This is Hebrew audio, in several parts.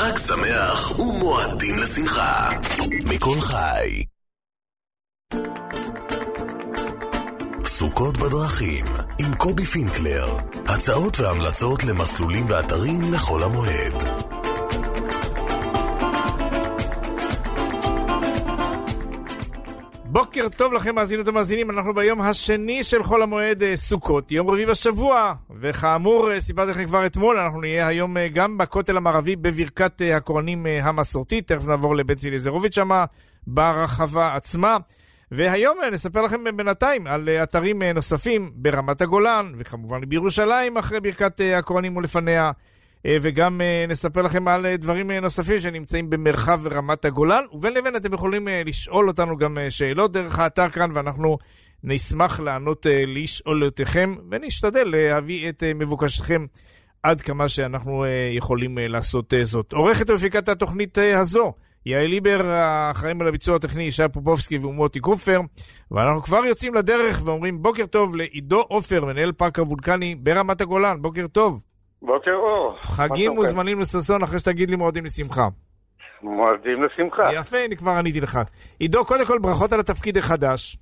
חג שמח ומועדים לשמחה. מכל חי. סוכות בדרכים עם קובי פינקלר. הצעות והמלצות למסלולים ואתרים לכל המועד. בוקר טוב לכם מאזינות ומאזינים, אנחנו ביום השני של חול המועד סוכות, יום רביעי בשבוע, וכאמור סיפרתי לכם כבר אתמול, אנחנו נהיה היום גם בכותל המערבי בברכת הכהנים המסורתית, תכף נעבור לבית אליעזרוביץ' שמה ברחבה עצמה, והיום נספר לכם בינתיים על אתרים נוספים ברמת הגולן, וכמובן בירושלים אחרי ברכת הכהנים ולפניה, וגם נספר לכם על דברים נוספים שנמצאים במרחב רמת הגולן, ובין לבין אתם יכולים לשאול אותנו גם שאלות דרך האתר כאן, ואנחנו נשמח לענות לשאולותיכם, ונשתדל להביא את מבוקשכם עד כמה שאנחנו יכולים לעשות זאת. עורכת ומפיקת התוכנית הזו, יעל ליבר, האחראים על הביצוע הטכני, ישי פופובסקי ומוטי קופר, ואנחנו כבר יוצאים לדרך ואומרים בוקר טוב לעידו עופר, מנהל פארק הוולקני ברמת הגולן. בוקר טוב. בוקר אור. חגים מוזמנים לססון אחרי שתגיד לי מועדים לשמחה. מועדים לשמחה. יפה, אני כבר עניתי לך. עידו, קודם כל ברכות על התפקיד החדש.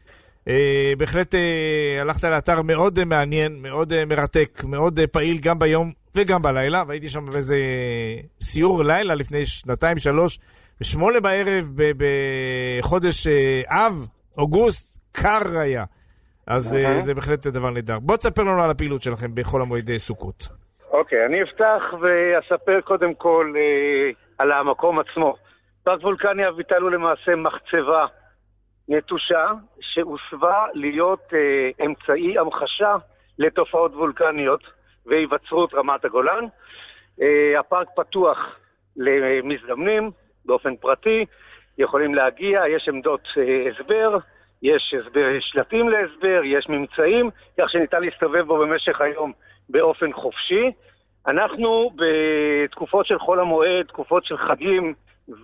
בהחלט הלכת לאתר מאוד מעניין, מאוד מרתק, מאוד פעיל גם ביום וגם בלילה, והייתי שם באיזה סיור לילה לפני 2-3, ב8 בערב בחודש אב, אוגוסט, קר היה. אז זה בהחלט דבר נהדר. בוא תספר לנו על הפעילות שלכם בכל המועד סוכות. אוקיי, אני אפתח ואספר קודם כל על המקום עצמו. פארק וולקני אביטל הוא למעשה מחצבה נטושה שהוסבה להיות אמצעי המחשה לתופעות וולקניות והיווצרות רמת הגולן. הפארק פתוח למזדמנים באופן פרטי, יכולים להגיע, יש עמדות הסבר, יש שלטים להסבר, יש ממצאים, כך שניתן להסתובב בו במשך היום באופן חופשי. אנחנו בתקופות של חול המועד, תקופות של חגים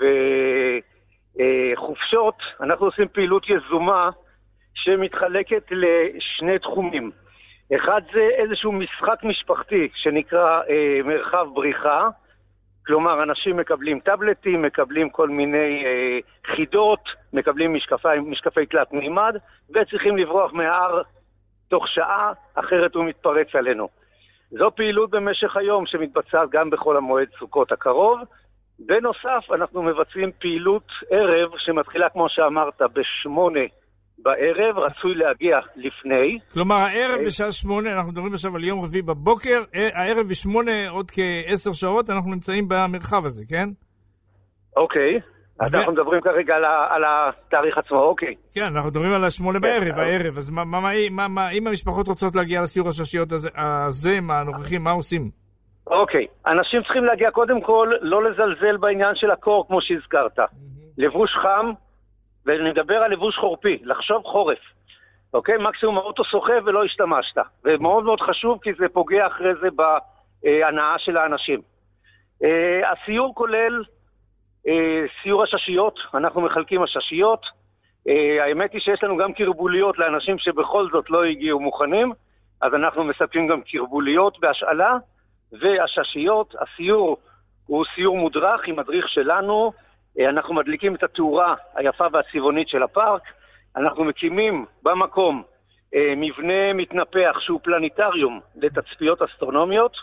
וחופשות, אנחנו עושים פעילות יזומה שמתחלקת לשני תחומים. אחד זה איזשהו משחק משפחתי שנקרא מרחב בריחה, כלומר אנשים מקבלים טאבלטים, מקבלים כל מיני חידות, מקבלים משקפי תלת מימד וצריכים לברוח מההר תוך שעה, אחרת הוא מתפרץ עלינו. זו פעילות במשך היום שמתבצעת גם בכל המועד סוכות הקרוב. בנוסף אנחנו מבצעים פעילות ערב שמתחילה כמו שאמרת ב8 בערב, רצוי להגיע לפני. כלומר הערב בשעה 8, אנחנו מדברים עכשיו על יום רביעי בבוקר, הערב ב8 עוד כ10 שעות אנחנו נמצאים במרחב הזה, כן? אוקיי, אז אנחנו מדברים כרגע על התאריך עצמו, אוקיי. כן, אנחנו מדברים על 8 בערב, הערב, אז אם המשפחות רוצות להגיע לסיור הששיות הזה, מה הנוכחים, מה עושים? אוקיי, אנשים צריכים להגיע קודם כל, לא לזלזל בעניין של הקור כמו שהזכרת. לבוש חם, ונדבר על לבוש חורפי, לחשוב חורף. אוקיי? מקסימום האוטו סוחב ולא השתמשת. ומאוד מאוד חשוב כי זה פוגע אחרי זה בהנאה של האנשים. הסיור כולל סיור הששיות, אנחנו מחלקים הששיות. האמת היא שיש לנו גם קרבוליות לאנשים שבכל זאת לא הגיעו מוכנים, אז אנחנו מספקים גם קרבוליות בהשאלה, והששיות, הסיור הוא סיור מודרך עם מדריך שלנו, אנחנו מדליקים את התאורה היפה והצבעונית של הפארק, אנחנו מקימים במקום מבנה מתנפח שהוא פלניטריום לתצפיות אסטרונומיות,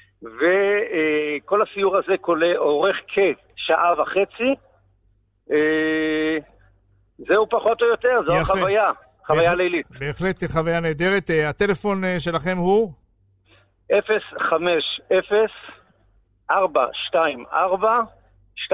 וכל הסיור הזה אורך כשעה וחצי. זהו פחות או יותר, זו החוויה, חוויה לילית. בהחלט חוויה נהדרת. הטלפון שלכם הוא? 050-424-2227.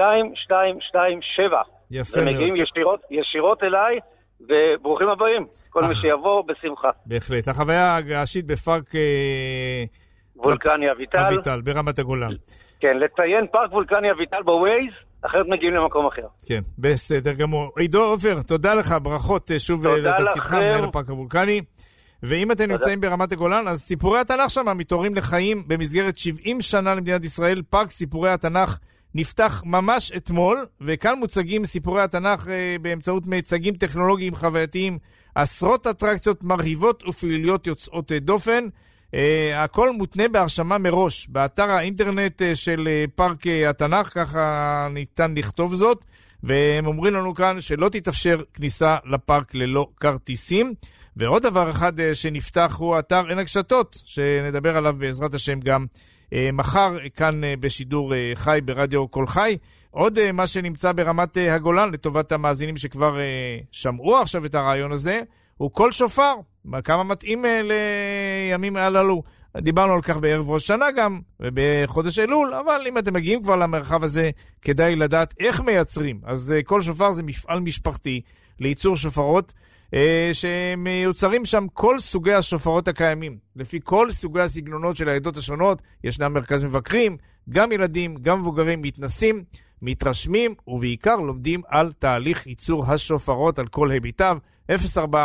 יפה מאוד. הם מגיעים ישירות אליי, וברוכים הבאים. כל מי שיבוא בשמחה. בהחלט. החוויה הגעשית בפארק וולקני אביטל ברמת הגולן. כן, לציין פארק וולקני אביטל בווייז, אחרת מגיעים למקום אחר. כן, בסדר גמור. עידו עופר, תודה לך, ברכות שוב לתפקידך, מנהל הפארק הוולקני. ואם אתם נמצאים ברמת הגולן, אז סיפורי התנ"ך שם מתעוררים לחיים במסגרת 70 שנה למדינת ישראל. פארק סיפורי התנ"ך נפתח ממש אתמול, וכאן מוצגים סיפורי התנ"ך באמצעות מיצגים טכנולוגיים חווייתיים, עשרות אטרקציות מרהיבות ופעילויות יוצאות דופן. הכל מותנה בהרשמה מראש. באתר האינטרנט של פארק התנ"ך, ככה ניתן לכתוב זאת, והם אומרים לנו כאן שלא תתאפשר כניסה לפארק ללא כרטיסים. ועוד דבר אחד שנפתח הוא אתר עין הקשתות, שנדבר עליו בעזרת השם גם מחר כאן בשידור חי ברדיו כל חי. עוד מה שנמצא ברמת הגולן לטובת המאזינים שכבר שמעו עכשיו את הרעיון הזה, הוא כל שופר, כמה מתאים לימים הללו. דיברנו על כך בערב ראש שנה גם, ובחודש אלול, אבל אם אתם מגיעים כבר למרחב הזה, כדאי לדעת איך מייצרים. אז כל שופר זה מפעל משפחתי לייצור שופרות, שמיוצרים שם כל סוגי השופרות הקיימים. לפי כל סוגי הסגנונות של העדות השונות, ישנם מרכז מבקרים, גם ילדים, גם מבוגרים מתנסים, מתרשמים, ובעיקר לומדים על תהליך ייצור השופרות על כל היבטיו. 04-676-3307.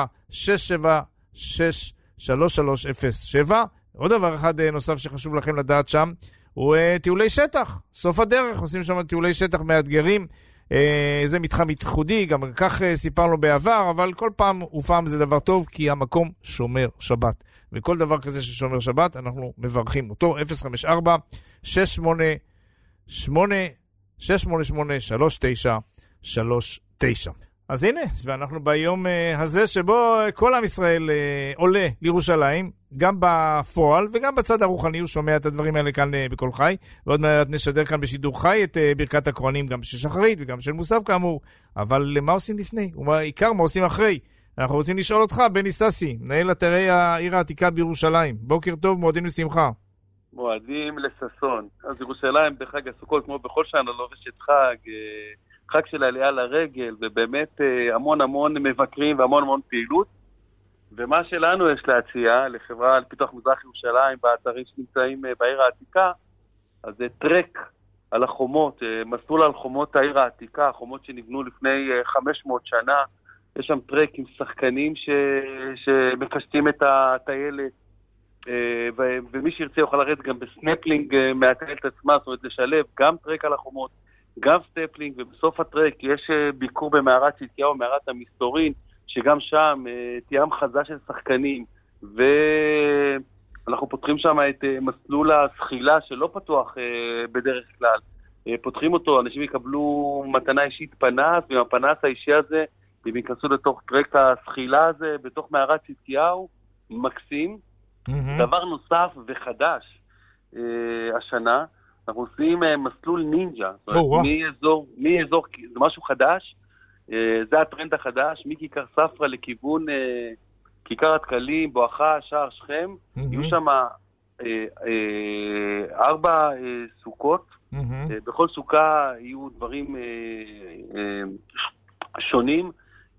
עוד דבר אחד נוסף שחשוב לכם לדעת שם, הוא טיולי שטח. סוף הדרך, עושים שם טיולי שטח מאתגרים. זה מתחם ייחודי, גם כך סיפרנו בעבר, אבל כל פעם ופעם זה דבר טוב, כי המקום שומר שבת. וכל דבר כזה ששומר שבת, אנחנו מברכים אותו. 054-688-3939. אז הנה, ואנחנו ביום הזה שבו כל עם ישראל עולה לירושלים, גם בפועל וגם בצד הרוחני, הוא שומע את הדברים האלה כאן בכל חי, ועוד מעט נשדר כאן בשידור חי את ברכת הכהנים, גם של שחרית וגם של מוסף כאמור. אבל מה עושים לפני? ובעיקר מה עושים אחרי? אנחנו רוצים לשאול אותך, בני ססי, מנהל אתרי העיר העתיקה בירושלים. בוקר טוב, מועדים לשמחה. מועדים לששון. אז ירושלים בחג הסוכות, כמו בכל שנה, לובשת חג של העלייה לרגל, ובאמת המון מבקרים והמון פעילות. ומה שלנו יש להציע לחברה לפיתוח מזרח ירושלים באתרים שנמצאים בעיר העתיקה, אז זה טרק על החומות, מסלול על חומות העיר העתיקה, חומות שנבנו לפני 500 שנה. יש שם טרק עם שחקנים שמפשטים את הטיילת, ומי שירצה יוכל לרדת גם בסנפלינג מהטיילת עצמה, זאת אומרת לשלב גם טרק על החומות, גם סטפלינג, ובסוף הטרק יש ביקור במערת צדקיהו, מערת המסתורין, שגם שם תהיה המחזה של שחקנים, ואנחנו פותחים שם את מסלול השחילה שלא פתוח בדרך כלל. פותחים אותו, אנשים יקבלו מתנה אישית פנס, ועם הפנס האישי הזה, הם ייכנסו לתוך טרק השחילה הזה, בתוך מערת צדקיהו, מקסים. דבר נוסף וחדש השנה, אנחנו עושים מסלול נינג'ה, מאזור, זה משהו חדש, זה הטרנד החדש, מכיכר ספרה לכיוון כיכר התקלים, בואכה, שער שכם, יהיו שם 4 סוכות, בכל סוכה יהיו דברים שונים,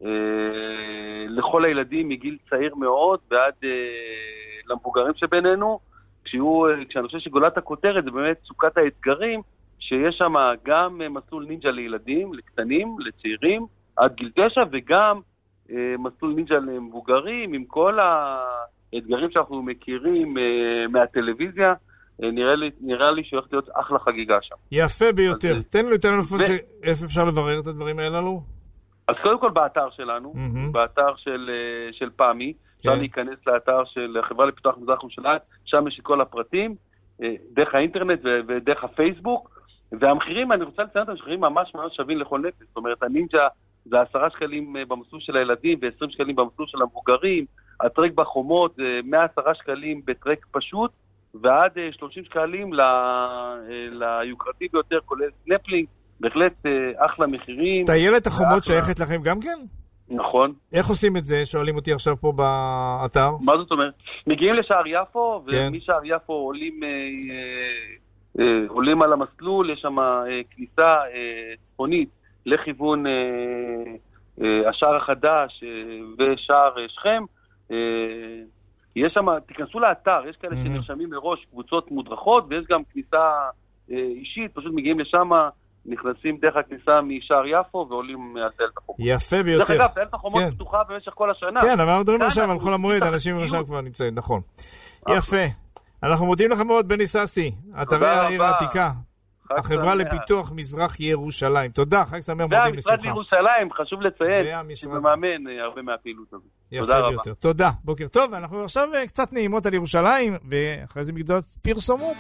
לכל הילדים מגיל צעיר מאוד ועד למבוגרים שבינינו, כשאני חושב שגולת הכותרת זה באמת סוכת האתגרים, שיש שם גם מסלול נינג'ה לילדים, לקטנים, לצעירים, עד גיל 9, וגם מסלול נינג'ה למבוגרים, עם כל האתגרים שאנחנו מכירים מהטלוויזיה. נראה לי שהולכת להיות אחלה חגיגה שם. יפה ביותר. תן לנו טלפון איפה אפשר לברר את הדברים האלו? אז קודם כל באתר שלנו, באתר של פעמי, אפשר להיכנס לאתר של החברה לפיתוח מזרח ירושלים, שם יש כל הפרטים, דרך האינטרנט ודרך הפייסבוק, והמחירים, אני רוצה לציין את המחירים ממש שווים לכל נפש, זאת אומרת, הנינג'ה זה 10 שקלים במסלול של הילדים, ו20 שקלים במסלול של המבוגרים, הטרק בחומות זה 110 שקלים בטרק פשוט, ועד 30 שקלים ליוקרתי ביותר, כולל סנפלינג, בהחלט אחלה מחירים. טיילת החומות שייכת לכם גם כן? נכון. איך עושים את זה? שואלים אותי עכשיו פה באתר. מה זאת אומרת? מגיעים לשער יפו, ומשער יפו עולים על המסלול, יש שם כניסה צפונית לכיוון השער החדש ושער שכם. יש שם, תיכנסו לאתר, יש כאלה שנרשמים מראש קבוצות מודרכות, ויש גם כניסה אישית, פשוט מגיעים לשם, נכנסים דרך הכניסה משער יפו ועולים על טיילת החומות. יפה ביותר. דרך אגב, טיילת החומות פתוחה במשך כל השנה. כן, אבל אנחנו מדברים עכשיו על כל המועד, אנשים עכשיו כבר נמצאים, נכון. יפה. אנחנו מודים לך מאוד, בני ססי, אתרי העיר העתיקה. החברה לפיתוח מזרח ירושלים. תודה, חג שמח, מודים לשמחה. והמשרד לירושלים, חשוב לציין, שמממן הרבה מהפעילות הזאת. תודה רבה. תודה, בוקר טוב, אנחנו עכשיו קצת נעימות על ירושלים, ואחרי זה מגדות פרסומות.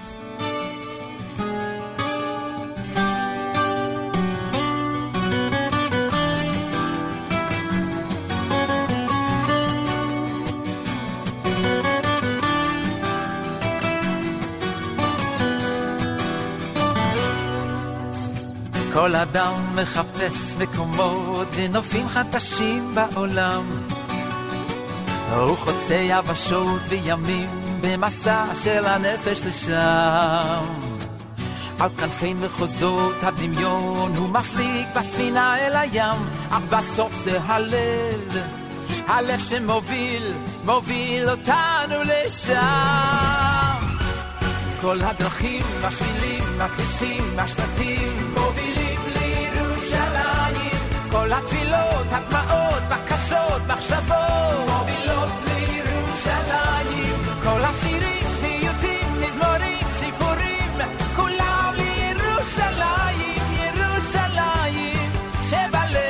כל אדם מחפש מקומות ונופים חדשים בעולם, הוא חוצה יבשות וימים במסע של הנפש לשם. על כנפי מחוזות הדמיון הוא מפליג בספינה אל הים, אך בסוף זה הלב שמוביל אותנו לשם. כל הדרכים, השבילים, הכבישים, השלטים מובילים לירושלים. כל התפילות, הדמעות, בקשות, מחשבות מובילות לירושלים. כל השירים, פיוטים, מזמורים, סיפורים, כולם לירושלים, ירושלים שבלב.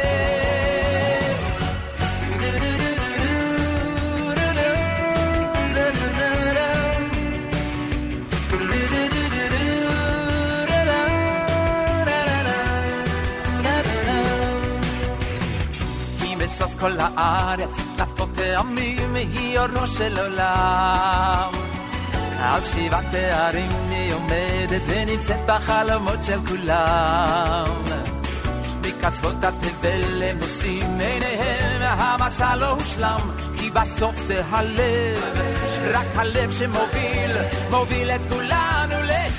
סוס כל הארץ, תלפות טעמים, היא אורו של עולם. על 7 תארים היא עומדת ונמצאת בחלומות של כולם. מקצוות התבל הם נושאים עיניהם, המסע לא הושלם, כי בסוף זה הלב, רק הלב שמוביל את כולנו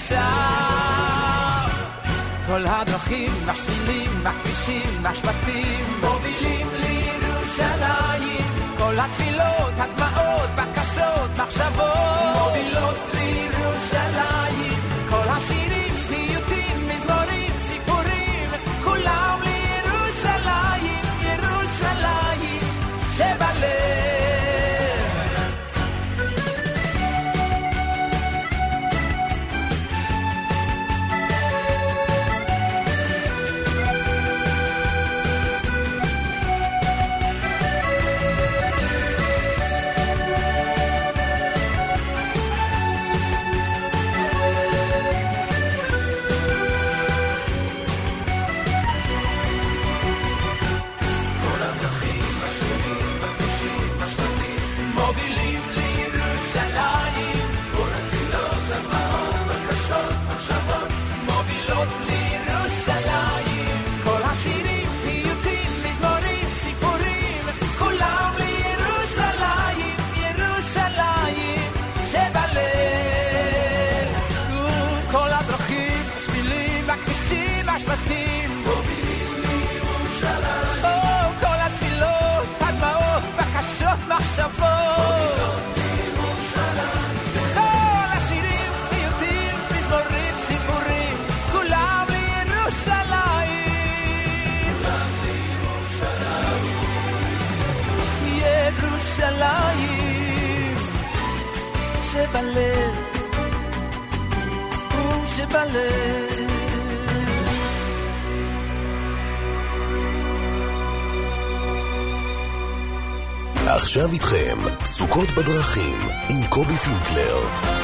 לשם. כל הדרכים, השבילים, הכבישים, השבטים מובילים לירושלים. כל התפילות, הדמעות, בקשות, מחשבות מובילות לירושלים. כל השירים, פיוטים, מזמורים, סיפורים, כולם לירושלים, ירושלים שבלב. שבלב, שבלב. עכשיו איתכם סוכות בדרכים עם קובי פינקלר.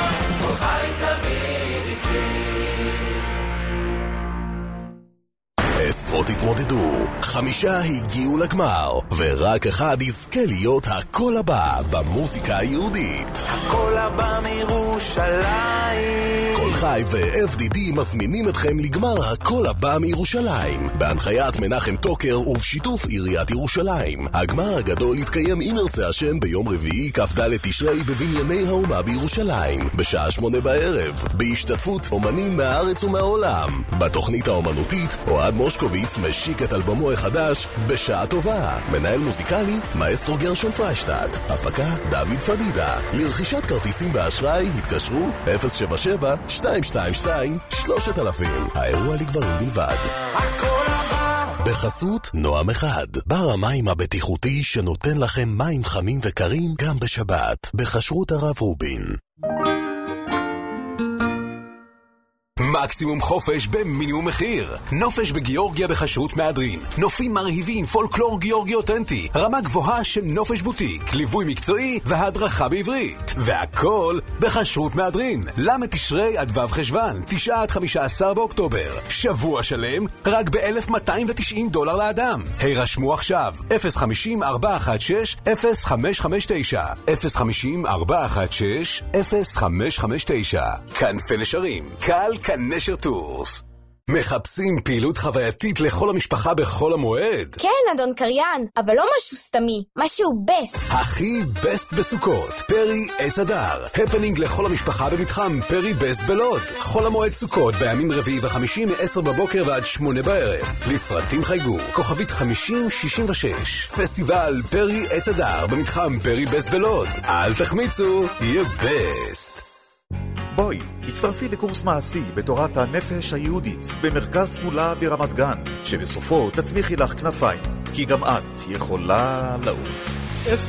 עשרות התמודדו, 5 הגיעו לגמר, ורק 1 יזכה להיות הקול הבא במוזיקה היהודית. הקול הבא מירושלים. קול חי ו-FDD מזמינים אתכם לגמר הקול הבא מירושלים, בהנחיית מנחם טוקר ובשיתוף עיריית ירושלים. הגמר הגדול יתקיים אם ירצה השם ביום רביעי כ"ד תשרי בבנייני האומה בירושלים, בשעה 8 בערב, בהשתתפות אומנים מהארץ ומהעולם. בתוכנית האומנותית, אוהד מושקוביץ משיק את אלבומו החדש בשעה טובה. מנהל מוזיקלי, מאסטרו גרשון פריישטט. הפקה, דוד פדידה. לרכישת כרטיסים באשראי, התקשרו 077-222-3000. האירוע לגברים בלבד. בחסות נועם אחד, בר המים הבטיחותי שנותן לכם מים חמים וקרים גם בשבת, בכשרות הרב רובין. מקסימום חופש במינימום מחיר. נופש בגיאורגיה בחשרות מהדרין. נופים מרהיבים, פולקלור גיאורגי אותנטי. רמה גבוהה של נופש בוטיק, ליווי מקצועי והדרכה בעברית. והכל בחשרות מהדרין. למד תשרי עד ו' חשבן, 9 עד 15 באוקטובר. שבוע שלם רק $1,290 לאדם. הירשמו עכשיו. 050-416-0559 050-416-0559. כנפי נשרים, קל כנשר טורס. מחפשים פעילות חווייתית לכל המשפחה בחול המועד? כן, אדון קריין, אבל לא משהו סתמי, משהו בסט. הכי בסט בסוכות, פרי עץ הדר. הפנינג לכל המשפחה במתחם פרי בסט בלוד. חול המועד סוכות בימים רביעי וחמישי מ-10 בבוקר ועד 8 בערב. לפרטים חייגו, כוכבית 5066. פסטיבל פרי עץ הדר במתחם פרי בסט בלוד. אל תחמיצו, יהיה בסט. בואי, הצטרפי לקורס מעשי בתורת הנפש היהודית במרכז סגולה ברמת גן, שבסופו תצמיחי לך כנפיים, כי גם את יכולה לעוף.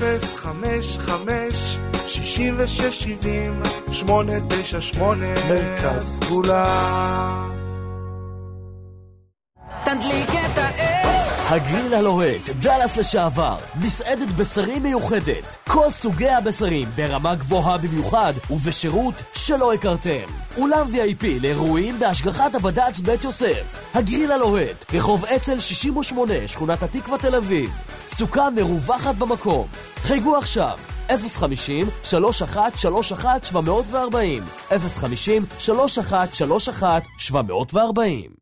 055-6670-898 מרכז סגולה. תדליק את האש. הגריל הלוהט, דלס לשעבר, מסעדת בשרים מיוחדת. כל סוגי הבשרים ברמה גבוהה במיוחד ובשירות שלא הכרתם. אולם VIP לאירועים בהשגחת הבד"ץ בית יוסף. הגריל הלוהט, רחוב אצ"ל 68, שכונת התקווה תל אביב. סוכה מרווחת במקום. חייגו עכשיו 050-3131-740 050-3131-740.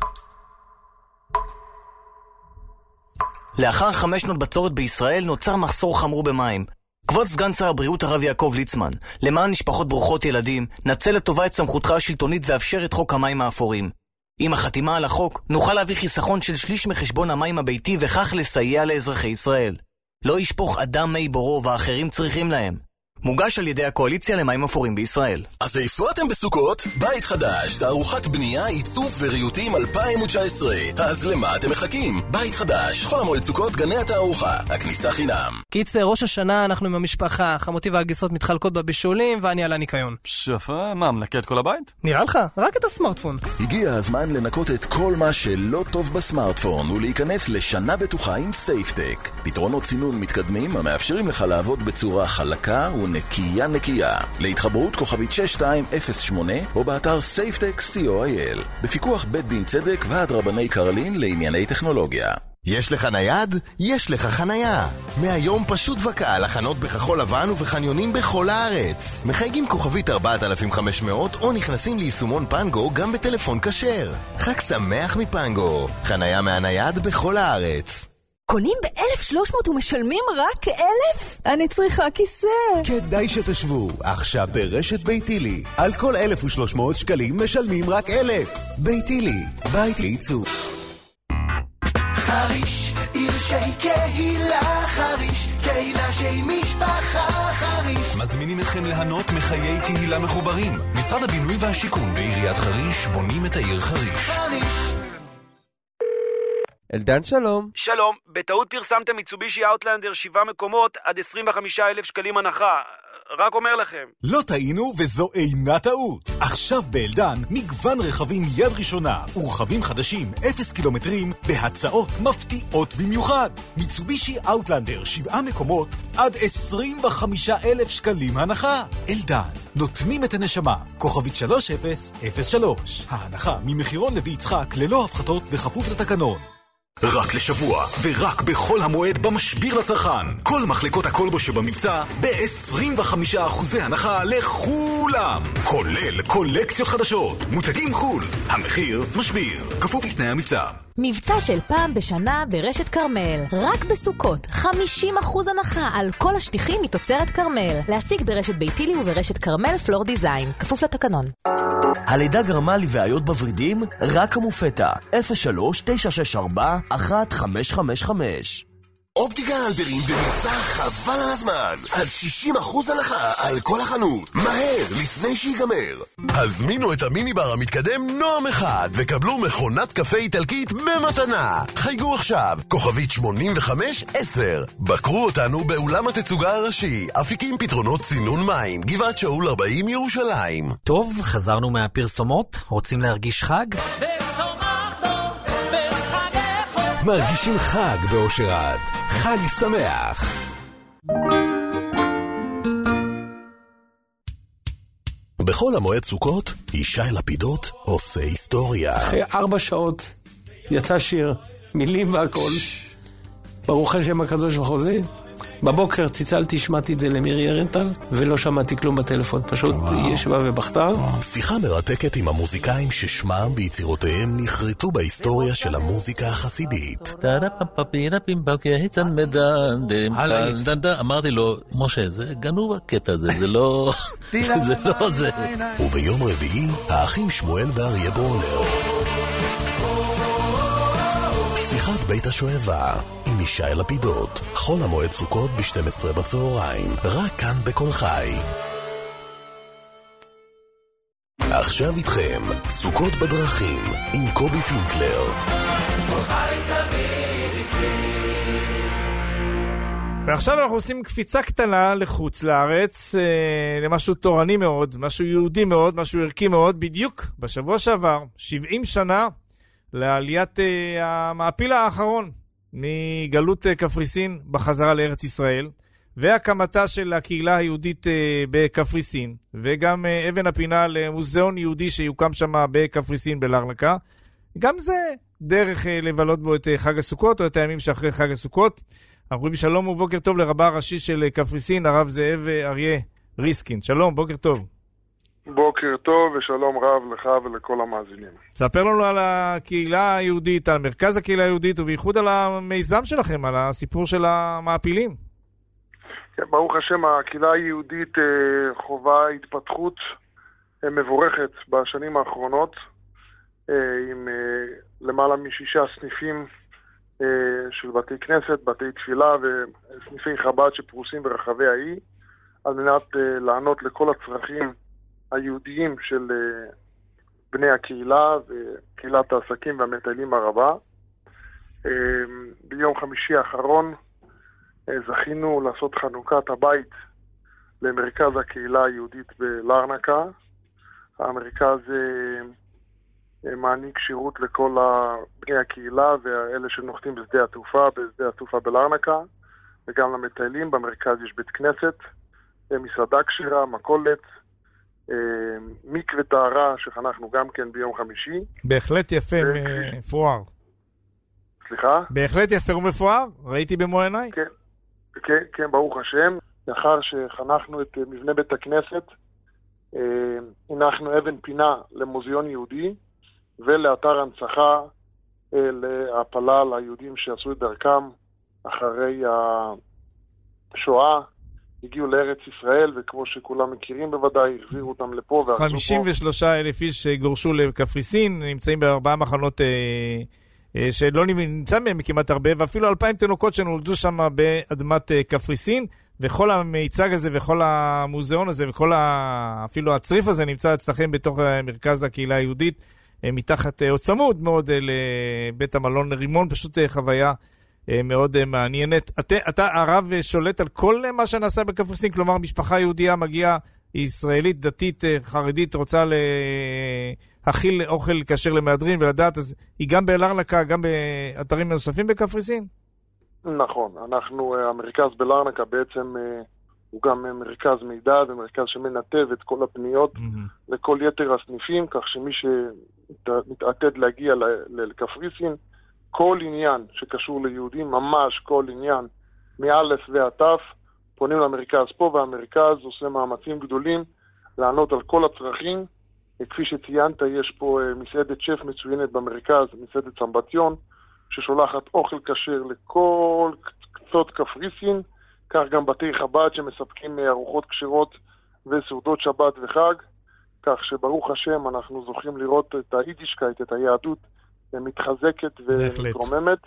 לאחר 5 שנות בצורת בישראל נוצר מחסור חמור במים. כבוד סגן שר הבריאות הרב יעקב ליצמן, למען משפחות ברוכות ילדים, נצל לטובה את סמכותך השלטונית ואפשר את חוק המים האפורים. עם החתימה על החוק, נוכל להביא חיסכון של שליש מחשבון המים הביתי וכך לסייע לאזרחי ישראל. לא ישפוך אדם מי בורו ואחרים צריכים להם. מוגש על ידי הקואליציה למים אפורים בישראל. אז איפה אתם בסוכות? בית חדש, תערוכת בנייה, עיצוב וריהוטים 2019. אז למה אתם מחכים? בית חדש, חול המועד סוכות, גני התערוכה, הכניסה חינם. קיצר, ראש השנה אנחנו עם המשפחה, חמותי והגיסות מתחלקות בבישולים ואני על הניקיון. שפה, מה, מנקה את כל הבית? נראה לך, רק את הסמארטפון. הגיע הזמן לנקות את כל מה שלא טוב בסמארטפון ולהיכנס לשנה בטוחה עם סייפטק. פתרונות סינון מתקדמים המאפשרים לך לעבוד בצורה חלקה נקייה. להתחברות כוכבית 6208 או באתר safetech.co.il. בפיקוח בית דין צדק ועד רבני קרלין לענייני טכנולוגיה. יש לך נייד? יש לך חנייה. מהיום פשוט וקל לחנות בחול לבן ובחניונים בכל הארץ. מחייגים כוכבית 4500 או נכנסים ליישומון פנגו גם בטלפון כשר. חג שמח מפנגו. חנייה מהנייד בכל הארץ. קונים ב-1,300 ומשלמים רק 1,000? אני צריכה כיסא. כדאי שתשבו. עכשיו ברשת ביתילי. על כל 1,300 שקלים משלמים רק 1,000. ביתילי. בית לעיצוב. חריש, עיר של קהילה. חריש, קהילה של משפחה. חריש. מזמינים אתכם ליהנות מחיי קהילה מחוברים. משרד הבינוי והשיכון בעיריית חריש בונים את העיר חריש. חריש. אלדן שלום. שלום, בטעות פרסמתם מיצובישי אאוטלנדר 7 מקומות עד 25,000 שקלים הנחה. רק אומר לכם. לא טעינו וזו אינה טעות. עכשיו באלדן מגוון רכבים יד ראשונה ורכבים חדשים 0 קילומטרים בהצעות מפתיעות במיוחד. מיצובישי אאוטלנדר 7 מקומות עד 25,000 שקלים הנחה. אלדן, נותנים את הנשמה. כוכבית 3003. ההנחה ממחירון לוי יצחק ללא הפחתות וכפוף לתקנון. רק לשבוע, ורק בכל המועד במשביר לצרכן. כל מחלקות הקולבו שבמבצע ב-25% הנחה לכולם. כולל קולקציות חדשות, מותגים חול. המחיר משביר, כפוף לתנאי המבצע. מבצע של פעם בשנה ברשת קרמל. רק בסוכות, 50% הנחה על כל השטיחים מתוצרת קרמל. להשיג ברשת ביתילי וברשת קרמל פלור דיזיין. כפוף לתקנון. הלידה גרמה לבעיות בוורידים? רק המופתע. 03-964-1555 אופטיקה הלפרין במבצע חבל על הזמן. עד 60% הנחה על כל החנות. מהר, לפני שיגמר. הזמינו את המיני בר המתקדם נועם אחד וקבלו מכונת קפה איטלקית במתנה. חייגו עכשיו, כוכבית 8510. בקרו אותנו באולם התצוגה הראשי, אפיקים פתרונות צינון מים, גבעת שאול 40 ירושלים. טוב, חזרנו מהפרסומות. רוצים להרגיש חג? מרגישים חג באושר עד. חג שמח. בכל המועד סוכות, ישי לפידות עושה היסטוריה. אחרי 4 שעות יצא שיר, מילים והכל. ברוך השם הקדוש וחוזה. בבוקר צלצלתי, שמעתי את זה למירי ארנטל, ולא שמעתי כלום בטלפון. פשוט היא ישבה ובכתה. שיחה מרתקת עם המוזיקאים ששמם ויצירותיהם נחרטו בהיסטוריה של המוזיקה החסידית. אמרתי לו, משה, זה גנוב הקטע הזה, זה לא זה. וביום רביעי, האחים שמואל ואריה ברונר. שיחת בית השואבה עם ישי לפידות, חול המועד סוכות ב-12 בצהריים, רק כאן בכל חי. עכשיו איתכם, סוכות בדרכים עם קובי פינקלר. ועכשיו אנחנו עושים קפיצה קטנה לחוץ לארץ, למשהו תורני מאוד, משהו יהודי מאוד, משהו ערכי מאוד, בדיוק בשבוע שעבר, 70 שנה לעליית המעפיל האחרון מגלות קפריסין בחזרה לארץ ישראל, והקמתה של הקהילה היהודית בקפריסין, וגם אבן הפינה למוזיאון יהודי שיוקם שם בקפריסין בלרנקה. גם זה דרך לבלות בו את חג הסוכות או את הימים שאחרי חג הסוכות. אנחנו רואים שלום ובוקר טוב לרבה הראשי של קפריסין, הרב זאב אריה ריסקין. שלום, בוקר טוב. בוקר טוב ושלום רב לך ולכל המאזינים. תספר לנו על הקהילה היהודית, על מרכז הקהילה היהודית, ובייחוד על המיזם שלכם, על הסיפור של המעפילים. כן, ברוך השם, הקהילה היהודית חובה התפתחות מבורכת בשנים האחרונות, עם למעלה מ6 סניפים של בתי כנסת, בתי תפילה וסניפי חב"ד שפרוסים ברחבי האי, על מנת לענות לכל הצרכים היהודיים של בני הקהילה וקהילת העסקים והמטיילים הרבה. ביום חמישי האחרון זכינו לעשות חנוכת הבית למרכז הקהילה היהודית בלרנקה. המרכז מעניק שירות לכל בני הקהילה ואלה שנוחתים בשדה התעופה בלרנקה, וגם למטיילים. במרכז יש בית כנסת, מסעדה כשרה, מכולת, מקווה טהרה שחנכנו גם כן ביום חמישי. בהחלט יפה ומפואר. סליחה? בהחלט יפה ומפואר, ראיתי במו עיניי. כן, ברוך השם. לאחר שחנכנו את מבנה בית הכנסת, הנחנו אבן פינה למוזיאון יהודי ולאתר הנצחה להפלה ליהודים שעשו את דרכם אחרי השואה, הגיעו לארץ ישראל, וכמו שכולם מכירים בוודאי, החזירו אותם לפה. 53,000 איש גורשו לקפריסין, נמצאים ב4 מחנות שלא נמצא מהם כמעט הרבה, ואפילו 2,000 תינוקות שנולדו שם באדמת קפריסין, וכל המיצג הזה וכל המוזיאון הזה וכל אפילו הצריף הזה נמצא אצלכם בתוך מרכז הקהילה היהודית, מתחת או צמוד מאוד לבית המלון רימון. פשוט חוויה מאוד מעניינת. אתה הרב שולט על כל מה שנעשה בקפריסין, כלומר משפחה יהודיה מגיעה, ישראלית, דתית, חרדית, רוצה להכיל אוכל כשר למהדרין ולדעת, אז היא גם בלרנקה, גם באתרים נוספים בקפריסין? נכון, המרכז בלרנקה בעצם הוא גם מרכז מידע ומרכז שמנתב את כל הפניות לכל יתר הסניפים, כך שמי שמתעתד להגיע לקפריסין, כל עניין שקשור ליהודים, ממש כל עניין, מאלף ועד תף, פונים למרכז פה, והמרכז עושה מאמצים גדולים לענות על כל הצרכים. כפי שציינת, יש פה מסעדת שף מצוינת במרכז, מסעדת סמבטיון, ששולחת אוכל כשר לכל קצות קפריסין, כך גם בתי חב"ד שמספקים ארוחות כשרות וסעודות שבת וחג, כך שברוך השם אנחנו זוכים לראות את היידישקייט, את היהדות מתחזקת ומתרוממת.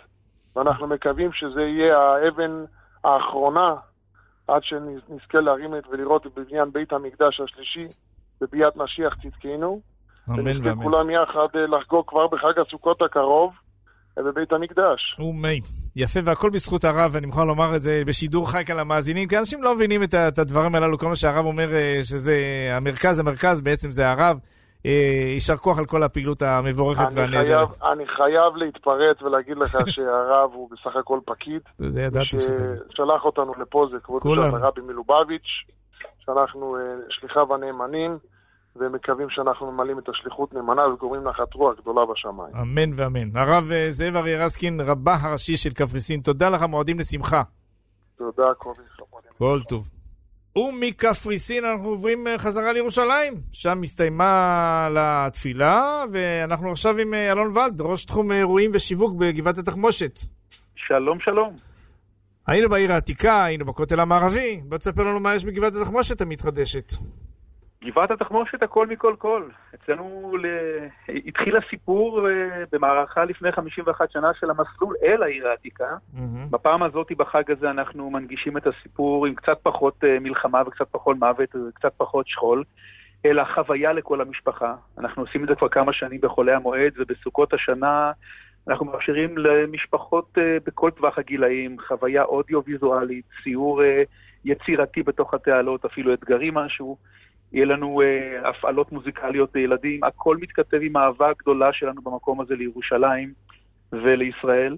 ואנחנו מקווים שזה יהיה האבן האחרונה, עד שנזכה להרים ולראות בבניין בית המקדש השלישי, בביאת משיח צדקנו. אמן ונזכה ואמן. כולם יחד לחגוג כבר בחג הסוכות הקרוב, בבית המקדש. ומי, יפה, והכל בזכות הרב, ואני מוכן לומר את זה בשידור חי כאן למאזינים, כי אנשים לא מבינים את הדברים הללו, כל מה שהרב אומר שזה המרכז, בעצם זה הרב. יישר כוח על כל הפעילות המבורכת והנהדרת. אני חייב להתפרט ולהגיד לך שהרב הוא בסך הכל פקיד. זה ידעתי ששלח אותנו לפה, זה כבוד הרבי מלובביץ', שאנחנו שליחיו הנאמנים, ומקווים שאנחנו ממלאים את השליחות נאמנה וגורמים נחת רוח גדולה בשמיים. אמן ואמן. הרב זאב אריה רסקין, רבה הראשי של קפריסין, תודה לך, מועדים לשמחה. תודה, קובי. כל טוב. ומקפריסין אנחנו עוברים חזרה לירושלים, שם מסתיימה לתפילה, ואנחנו עכשיו עם אלון ולד, ראש תחום אירועים ושיווק בגבעת התחמושת. שלום, שלום. היינו בעיר העתיקה, היינו בכותל המערבי, בוא תספר לנו מה יש בגבעת התחמושת המתחדשת. גבעת התחמושת הכל מכל כל. אצלנו התחיל הסיפור במערכה לפני 51 שנה של המסלול אל העיר העתיקה. בפעם הזאת, בחג הזה, אנחנו מנגישים את הסיפור עם קצת פחות מלחמה וקצת פחות מוות וקצת פחות שכול, אלא חוויה לכל המשפחה. אנחנו עושים את זה כבר כמה שנים בחולי המועד, ובסוכות השנה אנחנו מאפשרים למשפחות בכל טווח הגילאים, חוויה אודיו-ויזואלית, ציור יצירתי בתוך התעלות, אפילו אתגרים משהו. יהיה לנו הפעלות מוזיקליות לילדים, הכל מתכתב עם האהבה הגדולה שלנו במקום הזה לירושלים ולישראל.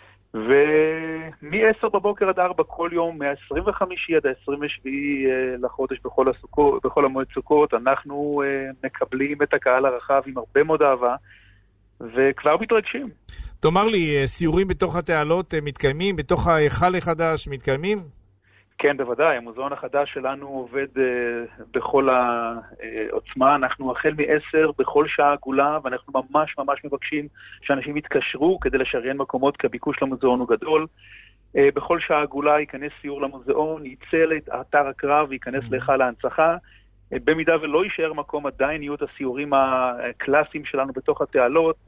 ומ-10 בבוקר עד 4 כל יום, מה-25 עד ה-27 לחודש בכל המועד סוכות, אנחנו מקבלים את הקהל הרחב עם הרבה מאוד אהבה, וכבר מתרגשים. תאמר לי, סיורים בתוך התעלות מתקיימים? בתוך ההיכל החדש מתקיימים? כן, בוודאי. המוזיאון החדש שלנו עובד בכל העוצמה. אנחנו החל מ-10 בכל שעה עגולה, ואנחנו ממש ממש מבקשים שאנשים יתקשרו כדי לשריין מקומות, כי הביקוש למוזיאון הוא גדול. בכל שעה עגולה ייכנס סיור למוזיאון, ייצא לאתר הקרב וייכנס להיכל ההנצחה. במידה ולא יישאר מקום, עדיין יהיו את הסיורים הקלאסיים שלנו בתוך התעלות.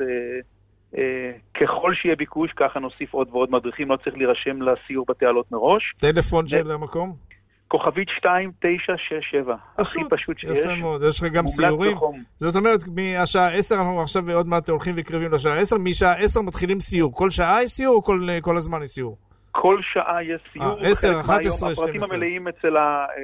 ככל שיהיה ביקוש, ככה נוסיף עוד ועוד מדריכים, לא צריך להירשם לסיור בתעלות מראש. טלפון של המקום? כוכבית 2967. הכי פשוט שיש. יפה מאוד, יש לך גם סיורים. זאת אומרת, מהשעה 10, אנחנו עכשיו עוד מעט הולכים וקרבים לשעה 10, משעה 10 מתחילים סיור. כל שעה יש סיור או כל הזמן יש סיור? כל שעה יש סיור. 10, 11, 12. הפרטים המלאים אצל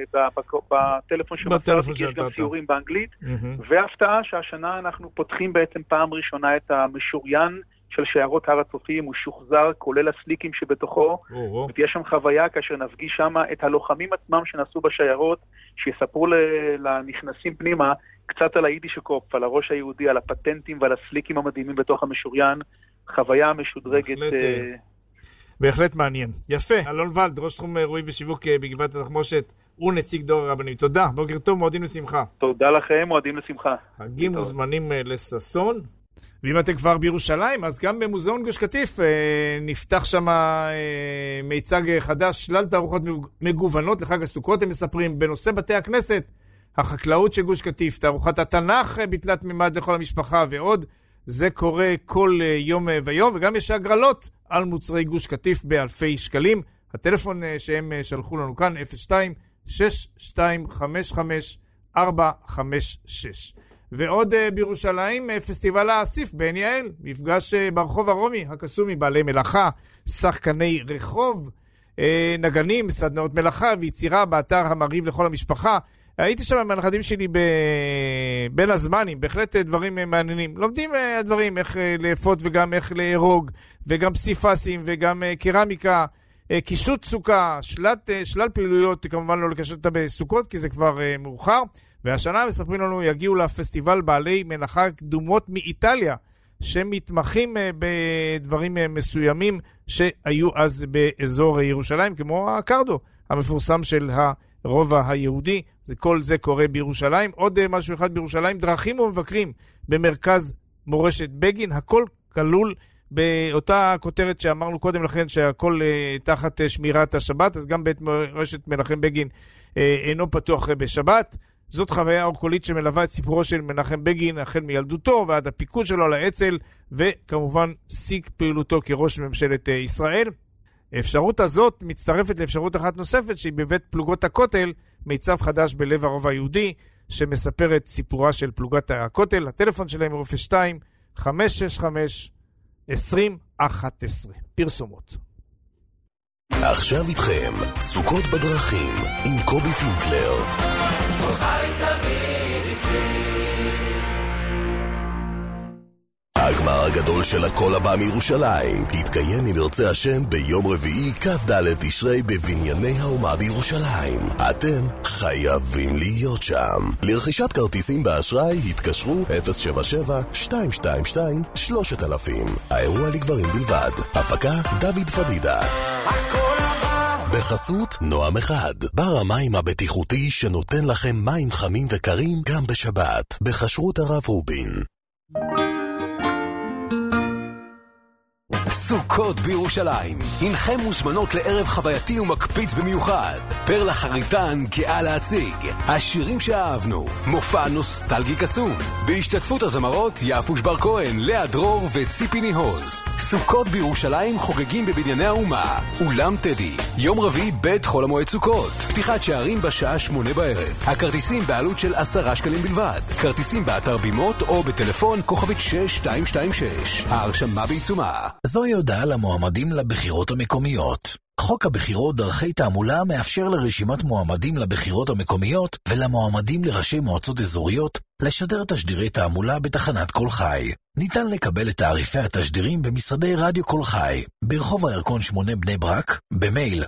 בטלפון שמסרתי, יש גם סיורים באנגלית. והפתעה שהשנה אנחנו פותחים בעצם פעם ראשונה את המשוריין של שיירות הר הצופים, הוא שוחזר, כולל הסליקים שבתוכו, ותהיה שם חוויה כאשר נפגיש שם את הלוחמים עצמם שנסעו בשיירות, שיספרו לנכנסים פנימה קצת על היידישקופ, על הראש היהודי, על הפטנטים ועל הסליקים המדהימים בתוך המשוריין, חוויה משודרגת. בהחלט מעניין. יפה. אלון ולד, ראש תחום אירועים ושיווק בגבעת התחמושת, הוא נציג דור הרבנים. תודה. בוקר טוב, מועדים לשמחה. תודה לכם, מועדים לשמחה. חגים מוזמנים לששון. ואם אתם כבר בירושלים, אז גם במוזיאון גוש קטיף נפתח שם מיצג חדש, שלל תערוכות מגוונות לחג הסוכות, הם מספרים בנושא בתי הכנסת, החקלאות של גוש קטיף, תערוכת התנ"ך בתלת מימד לכל המשפחה ועוד. זה קורה כל יום ויום, וגם יש הגרלות על מוצרי גוש קטיף באלפי שקלים. הטלפון שהם שלחו לנו כאן, 02-6255-456. ועוד בירושלים, פסטיבל האסיף בעין יעל, מפגש ברחוב הרומי, הקסומי, בעלי מלאכה, שחקני רחוב, נגנים, סדנאות מלאכה ויצירה באתר המריב לכל המשפחה. הייתי שם עם הנכדים שלי בין הזמנים, בהחלט דברים מעניינים. לומדים דברים, איך לאפות וגם איך להרוג, וגם פסיפסים וגם קרמיקה, קישוט סוכה, שלל פעילויות, כמובן לא לקשר אותה בסוכות, כי זה כבר מאוחר. והשנה מספרים לנו, יגיעו לפסטיבל בעלי מלאכה קדומות מאיטליה, שמתמחים בדברים מסוימים שהיו אז באזור ירושלים, כמו הקרדו המפורסם של הרובע היהודי. כל זה קורה בירושלים. עוד משהו אחד בירושלים, דרכים ומבקרים במרכז מורשת בגין, הכל כלול באותה כותרת שאמרנו קודם לכן, שהכל תחת שמירת השבת, אז גם בית מורשת מנחם בגין אינו פתוח בשבת, זאת חוויה אורקולית שמלווה את סיפורו של מנחם בגין החל מילדותו ועד הפיקוד שלו על האצ"ל, וכמובן סיק פעילותו כראש ממשלת ישראל. האפשרות הזאת מצטרפת לאפשרות אחת נוספת שהיא בבית פלוגות הכותל, מיצב חדש בלב הרובע היהודי, שמספר את סיפורה של פלוגת הכותל. הטלפון שלהם הוא 02-565-2011. פרסומות. עכשיו איתכם, סוכות בדרכים, עם קובי פינקלר. הגמר הגדול של הכל הבא מירושלים יתקיים אם ירצה השם ביום רביעי כ"ד תשרי בבנייני האומה בירושלים. אתם חייבים להיות שם. לרכישת כרטיסים באשראי התקשרו 077-222-3000. האירוע לגברים בלבד. הפקה דוד פדידה. בחסות נועם אחד, בר המים הבטיחותי שנותן לכם מים חמים וקרים גם בשבת, בכשרות הרב רובין. סוכות בירושלים. הנכם מוזמנות לערב חווייתי ומקפיץ במיוחד. פרלה חריטן גאה להציג השירים שאהבנו, מופע נוסטלגי קסום בהשתתפות הזמרות יפוש בר כהן, לאה דרור וציפי ניהוז. סוכות בירושלים חוגגים בבנייני האומה, אולם טדי, יום רביעי בית חול המועד סוכות, פתיחת שערים בשעה 8 בערב. הכרטיסים בעלות של 10 שקלים בלבד. כרטיסים באתר בימות או בטלפון כוכבית 6226. ההרשמה בעיצומה. זוהי הודעה למועמדים לבחירות המקומיות. חוק הבחירות דרכי תעמולה מאפשר לרשימת מועמדים לבחירות המקומיות ולמועמדים לראשי מועצות אזוריות לשדר תשדירי תעמולה בתחנת כל חי. ניתן לקבל את תעריפי התשדירים במשרדי רדיו כל חי, ברחוב הירקון 8 בני ברק, במייל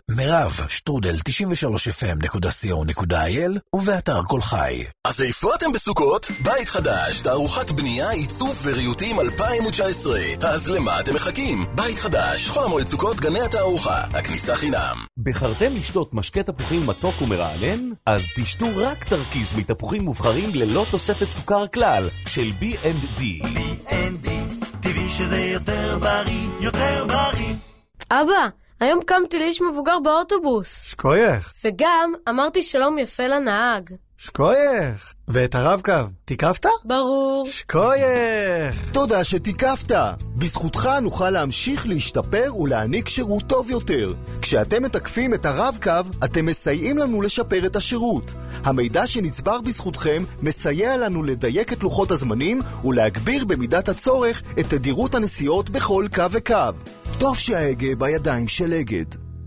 merav@93fm.co.il ובאתר כל חי. אז איפה אתם בסוכות? בית חדש, תערוכת בנייה, עיצוב וריהוטים 2019. אז למה אתם מחכים? בית חדש, חול המועד סוכות, גני התערוכה. הכניסה חינם. בחרתם לשתות משקה תפוחים מתוק ומרענן? אז תשתו רק תרכיז מתפוחים מובחרים ללא תוספת סוכר כלל של B&D. B&D, טבעי שזה יותר בריא, יותר בריא. אבא, היום קמתי לאיש מבוגר באוטובוס. שכוייך. וגם אמרתי שלום יפה לנהג. שכוייך. ואת הרב-קו, תיקפת? ברור. שכוייך. תודה שתיקפת. בזכותך נוכל להמשיך להשתפר ולהעניק שירות טוב יותר. כשאתם מתקפים את הרב-קו, אתם מסייעים לנו לשפר את השירות. המידע שנצבר בזכותכם מסייע לנו לדייק את לוחות הזמנים ולהגביר במידת הצורך את תדירות הנסיעות בכל קו וקו. טוב שההגה בידיים של אגד.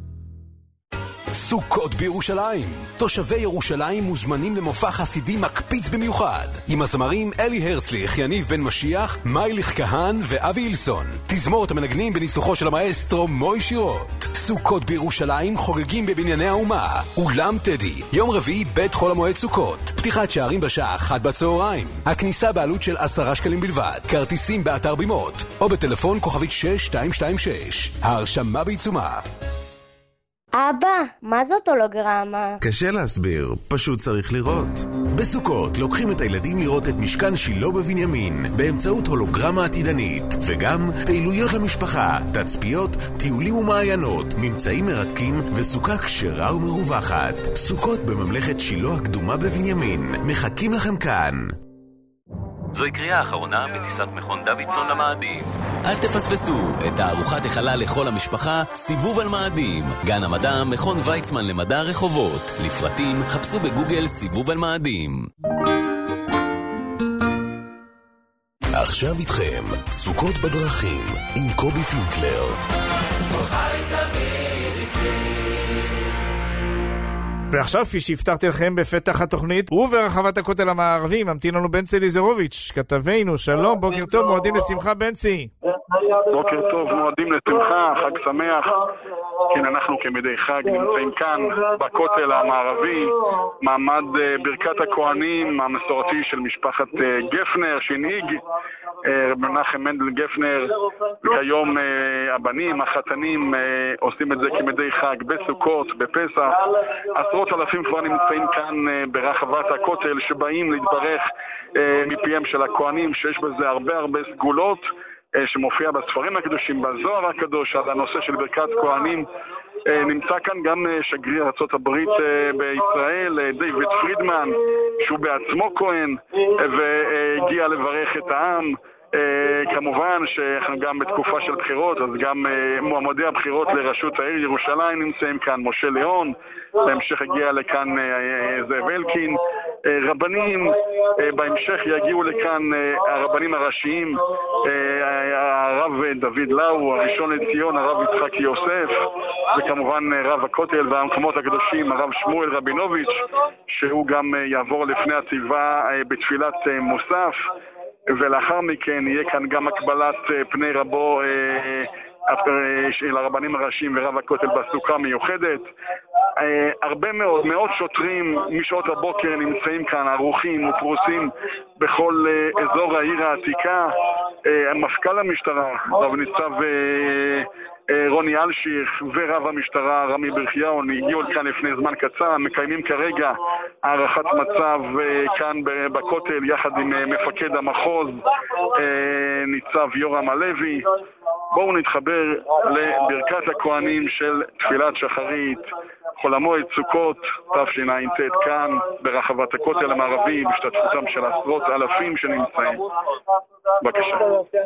סוכות בירושלים. תושבי ירושלים מוזמנים למופע חסידי מקפיץ במיוחד עם הזמרים אלי הרצליך, יניב בן משיח, מייליך כהן ואבי אילסון. תזמורת המנגנים בניצוחו של המאסטרו מוי שירות. סוכות בירושלים חוגגים בבנייני האומה, אולם טדי, יום רביעי בית חול המועד סוכות, פתיחת שערים בשעה 1 בצהריים. הכניסה בעלות של 10 שקלים בלבד. כרטיסים באתר בימות או בטלפון כוכבית 6226. ההרשמה בעיצומה. אבא, מה זאת הולוגרמה? קשה להסביר, פשוט צריך לראות. בסוכות לוקחים את הילדים לראות את משכן שילה בבנימין באמצעות הולוגרמה עתידנית, וגם פעילויות למשפחה, תצפיות, טיולים ומעיינות, ממצאים מרתקים וסוכה כשרה ומרווחת. סוכות בממלכת שילה הקדומה בבנימין, מחכים לכם כאן. זוהי קריאה האחרונה בטיסת מכון דוידסון למאדים. אל תפספסו את תערוכת החלה לכל המשפחה, סיבוב על מאדים. גן המדע, מכון ויצמן למדע רחובות. לפרטים חפשו בגוגל סיבוב על מאדים. עכשיו איתכם, סוכות בדרכים, עם קובי פינקלר. ועכשיו, כפי שהבטחתי לכם בפתח התוכנית וברחבת הכותל המערבי, ממתין לנו בנצי ליזרוביץ', כתבנו. שלום, בוקר טוב, מועדים לשמחה בנצי. בוקר טוב, מועדים לשמחה, חג שמח. כן, אנחנו כמדי חג נמצאים כאן בכותל המערבי, מעמד ברכת הכהנים המסורתי של משפחת גפנר שהנהיג מנחם מנדל גפנר. כיום הבנים, החתנים עושים את זה כמדי חג בסוכות, בפסח. עשרות אלפים כבר נמצאים כאן ברחבת הכותל שבאים להתברך מפיהם של הכהנים, שיש בזה הרבה סגולות שמופיע בספרים הקדושים, בזוהר הקדוש, על הנושא של ברכת כהנים. נמצא כאן גם שגריר ארצות הברית בישראל, דיוויד פרידמן, שהוא בעצמו כהן, והגיע לברך את העם. כמובן שאנחנו גם בתקופה של בחירות, אז גם מועמדי הבחירות לראשות העיר ירושלים נמצאים כאן, משה ליאון, בהמשך הגיע לכאן זאב אלקין, רבנים, בהמשך יגיעו לכאן הרבנים הראשיים, הרב דוד לאו, הראשון לציון, הרב יצחק יוסף, וכמובן רב הכותל והמקומות הקדושים, הרב שמואל רבינוביץ', שהוא גם יעבור לפני התיבה בתפילת מוסף, ולאחר מכן יהיה כאן גם הקבלת פני רבו של הרבנים הראשיים ורב הכותל בסוכה מיוחדת. הרבה מאוד, מאות שוטרים משעות הבוקר נמצאים כאן ערוכים ופרוסים בכל אזור העיר העתיקה. מפכ"ל המשטרה, רב ניצב רוני אלשיך ורב המשטרה רמי ברכיהו הגיעו כאן לפני זמן קצר, מקיימים כרגע הערכת מצב כאן בכותל יחד עם מפקד המחוז ניצב יורם הלוי. בואו נתחבר לברכת הכהנים של תפילת שחרית חול המועד סוכות תשע"ט כאן ברחבת הכותל המערבי בהשתתפותם של עשרות אלפים שנמצאים. בבקשה.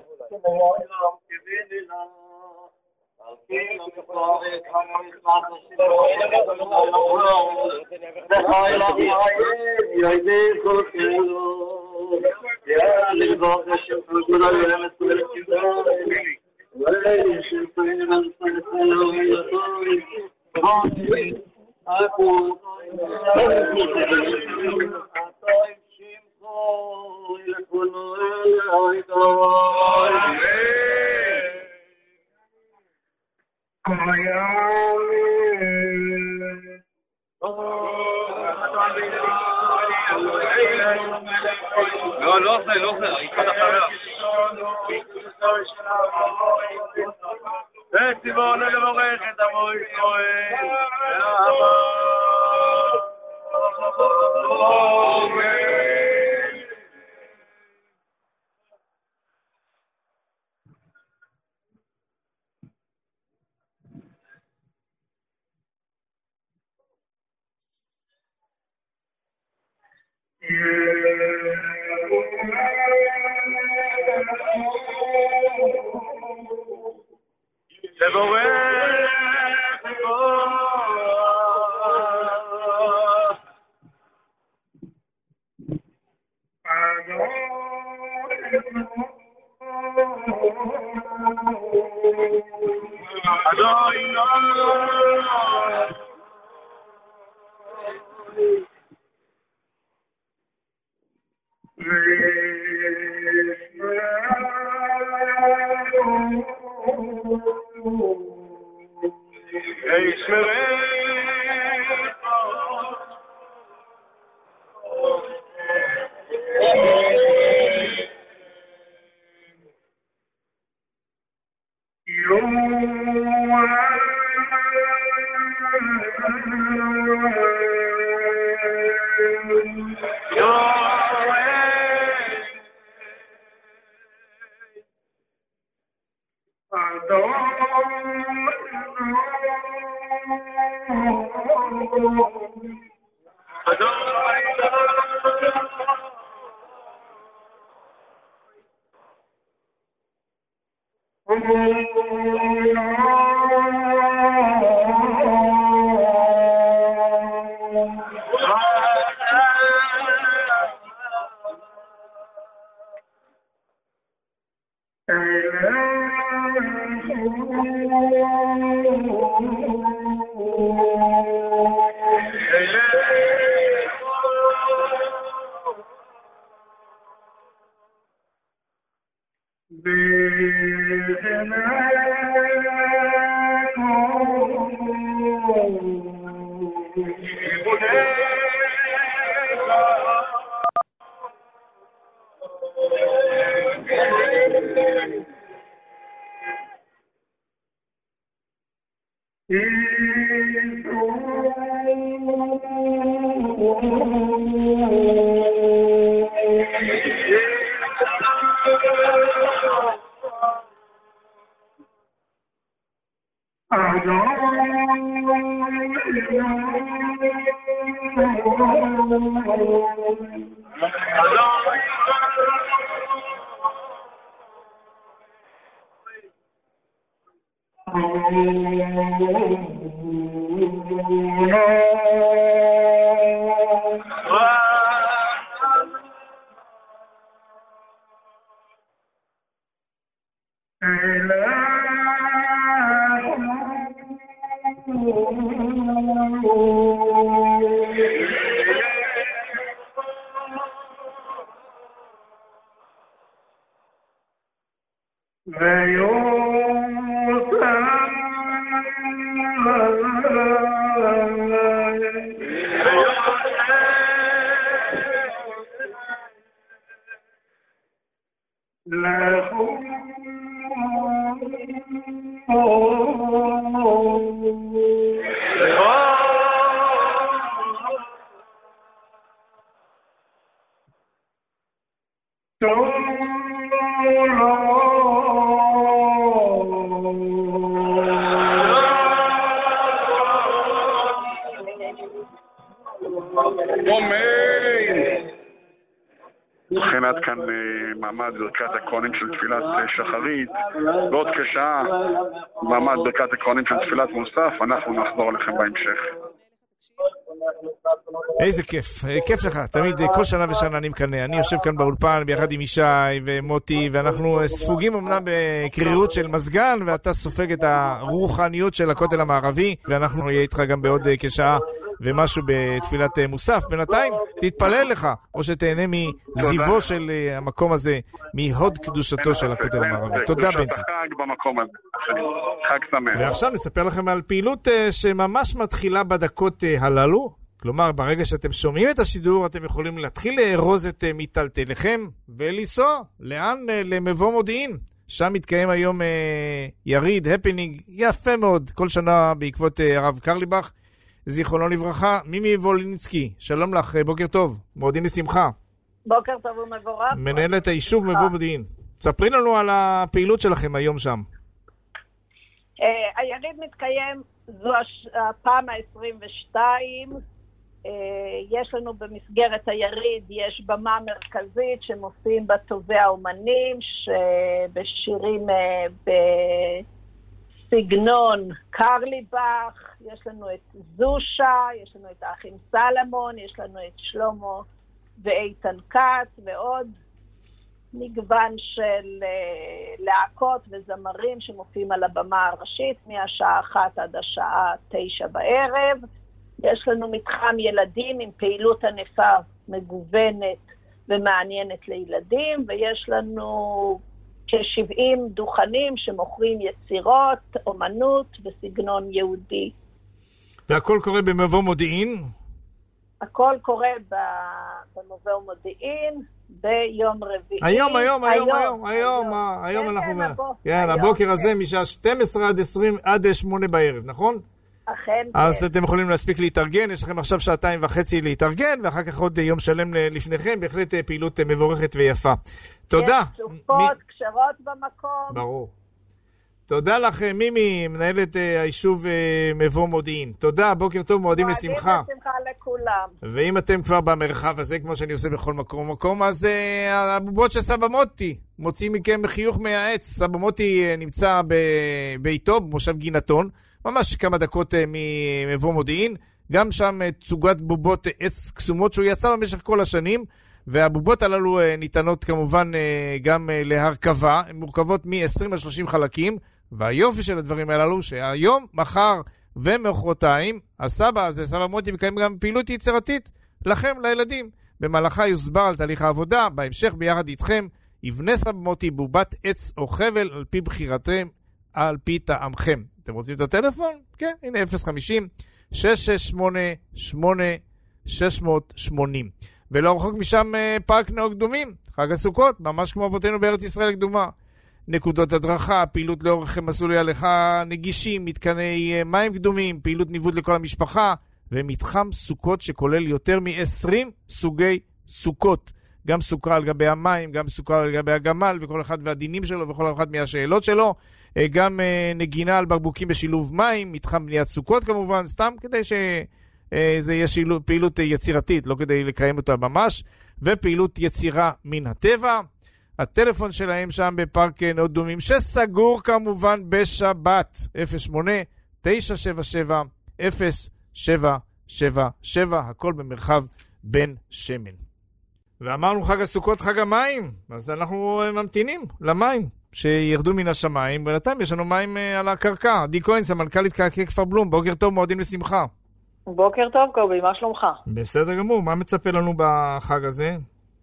לא זה, עיקר אחריה. ציבון לבורך את עמו ישראל, עד כאן מעמד ברכת הכהנים של תפילת שחרית, ועוד כשעה מעמד ברכת הכהנים של תפילת מוסף. אנחנו נחזור עליכם בהמשך. איזה כיף, כיף לך, תמיד כל שנה ושנה אני מקנה, אני יושב כאן באולפן ביחד עם ישי ומוטי, ואנחנו ספוגים אמנם בקרירות של מזגן, ואתה סופג את הרוחניות של הכותל המערבי, ואנחנו נהיה איתך גם בעוד כשעה ומשהו בתפילת מוסף. בינתיים תתפלל לך, או שתהנה מזיבו של המקום הזה, מהוד קדושתו של הכותל המערבי. תודה בנצי. חג במקום הזה, חג שמח. ועכשיו נספר לכם על פעילות שממש מתחילה בדקות הללו. כלומר, ברגע שאתם שומעים את השידור, אתם יכולים להתחיל לארוז את מיטלטליכם ולנסוע. לאן? למבוא מודיעין. שם מתקיים היום יריד, הפנינג, יפה מאוד, כל שנה בעקבות הרב קרליבך, זיכרונו לברכה. מימי וולינסקי, שלום לך, בוקר טוב, מועדים לשמחה. בוקר טוב ומבורך. מנהלת היישוב מבוא מודיעין. ספרי לנו על הפעילות שלכם היום שם. היריד מתקיים, זו הפעם ה-22, יש לנו במסגרת היריד, יש במה מרכזית שמופיעים בה טובי האומנים, שבשירים בסגנון קרליבך, יש לנו את זושה, יש לנו את האחים סלמון, יש לנו את שלמה ואיתן כץ, ועוד מגוון של להקות וזמרים שמופיעים על הבמה הראשית, מהשעה 1 עד השעה 9 בערב. יש לנו מתחם ילדים עם פעילות ענפה מגוונת ומעניינת לילדים, ויש לנו כ-70 דוכנים שמוכרים יצירות, אומנות וסגנון יהודי. והכל קורה במבוא מודיעין? הכל קורה במבוא מודיעין ביום רביעי. היום אנחנו... כן, הבוקר הזה משעה 12 עד 8 בערב, נכון? אכן. אז אתם יכולים להספיק להתארגן, יש לכם עכשיו 2.5 להתארגן, ואחר כך עוד יום שלם לפניכם, בהחלט פעילות מבורכת ויפה. תודה. יש סופות, קשרות במקום. ברור. תודה לך, מימי, מנהלת היישוב מבוא מודיעין. תודה, בוקר טוב, מועדים לשמחה. מועדים לשמחה לכולם. ואם אתם כבר במרחב הזה, כמו שאני עושה בכל מקום, אז הבובות של סבא מוטי מוצאים מכם חיוך מהעץ. סבא מוטי נמצא בביתו, במושב גינתון, ממש כמה דקות ממבוא מודיעין. גם שם תצוגת בובות עץ קסומות שהוא יצא במשך כל השנים, והבובות הללו ניתנות כמובן גם להרכבה, הן מורכבות מ-20 עד 30 חלקים, והיופי של הדברים הללו שהיום, מחר ומחרתיים, הסבא הזה, סבא מוטי, מקיים גם פעילות יצירתית לכם, לילדים. במהלכה יוסבר על תהליך העבודה, בהמשך ביחד איתכם יבנה סבא מוטי בובת עץ או חבל על פי בחירתם, על פי טעמכם. אתם רוצים את הטלפון? כן, הנה 050-668-8680. ולא רחוק משם פארק נאות קדומים, חג הסוכות, ממש כמו אבותינו בארץ ישראל הקדומה. נקודות הדרכה, פעילות לאורך מסלולי הליכה נגישים, מתקני מים קדומים, פעילות ניווט לכל המשפחה, ומתחם סוכות שכולל יותר מ-20 סוגי סוכות. גם סוכר על גבי המים, גם סוכר על גבי הגמל, וכל אחד והדינים שלו וכל אחד מהשאלות שלו. גם נגינה על בקבוקים בשילוב מים, מתחם בניית סוכות כמובן, סתם כדי שזה יהיה פעילות יצירתית, לא כדי לקיים אותה ממש, ופעילות יצירה מן הטבע. הטלפון שלהם שם בפארק נאות דומים, שסגור כמובן בשבת, 08-977-0777, הכל במרחב בן שמן. ואמרנו חג הסוכות, חג המים, אז אנחנו ממתינים למים שירדו מן השמיים, בינתיים יש לנו מים על הקרקע. עדי כהן, סמנכ"לית קעקע כפר בלום, בוקר טוב, מועדים לשמחה. בוקר טוב קובי, מה שלומך? בסדר גמור, מה מצפה לנו בחג הזה?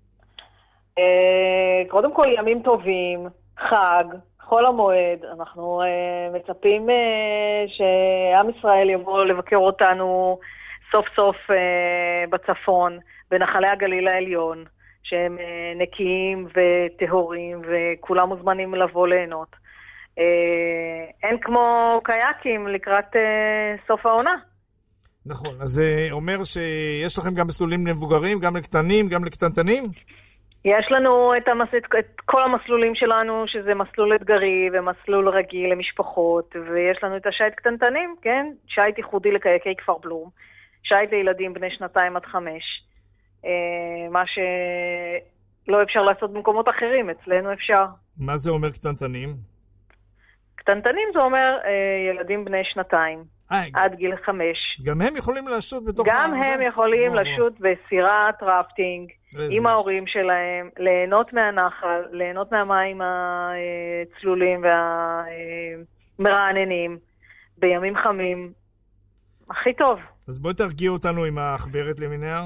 קודם כל ימים טובים, חג, חול המועד, אנחנו מצפים שעם ישראל יבוא לבקר אותנו סוף סוף בצפון, בנחלי הגליל העליון, שהם נקיים וטהורים וכולם מוזמנים לבוא ליהנות. אין כמו קייקים לקראת סוף העונה. נכון, אז זה אומר שיש לכם גם מסלולים למבוגרים, גם לקטנים, גם לקטנטנים? יש לנו את כל המסלולים שלנו, שזה מסלול אתגרי ומסלול רגיל למשפחות, ויש לנו את השייט קטנטנים, כן? שייט ייחודי לקייקי כפר בלום, שייט לילדים בני 2 עד 5, מה שלא אפשר לעשות במקומות אחרים, אצלנו אפשר. מה זה אומר קטנטנים? קטנטנים זה אומר ילדים בני 2 עד גיל 5. גם הם יכולים לשוט בתוך... גם הם יכולים לשוט בסירת רפטינג עם ההורים שלהם, ליהנות מהנחל, ליהנות מהמים הצלולים והמרעננים בימים חמים. הכי טוב. אז בואי תרגיע אותנו עם האחברת למיניה.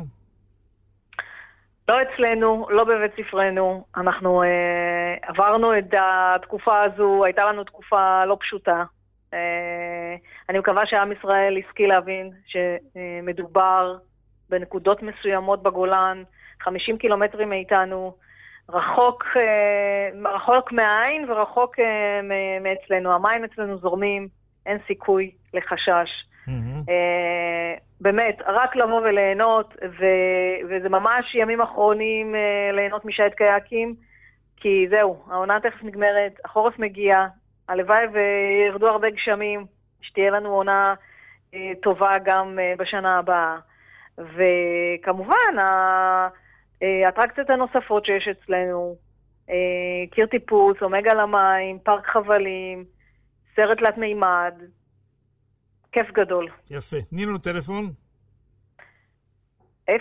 לא אצלנו, לא בבית ספרנו. אנחנו עברנו את התקופה הזו, הייתה לנו תקופה לא פשוטה. אני מקווה שעם ישראל השכיל להבין שמדובר בנקודות מסוימות בגולן, 50 קילומטרים מאיתנו, רחוק מהעין ורחוק מאצלנו. המים אצלנו זורמים, אין סיכוי לחשש. באמת, רק לבוא וליהנות, וזה ממש ימים אחרונים ליהנות משייט קייקים, כי זהו, העונה תכף נגמרת, החורף מגיע, הלוואי וירדו הרבה גשמים, שתהיה לנו עונה טובה גם בשנה הבאה. וכמובן, האטרקציות הנוספות שיש אצלנו, קיר טיפוס, אומגה למים, פארק חבלים, סרט תלת מימד, כיף גדול. יפה. תני לנו טלפון. 04-690-2616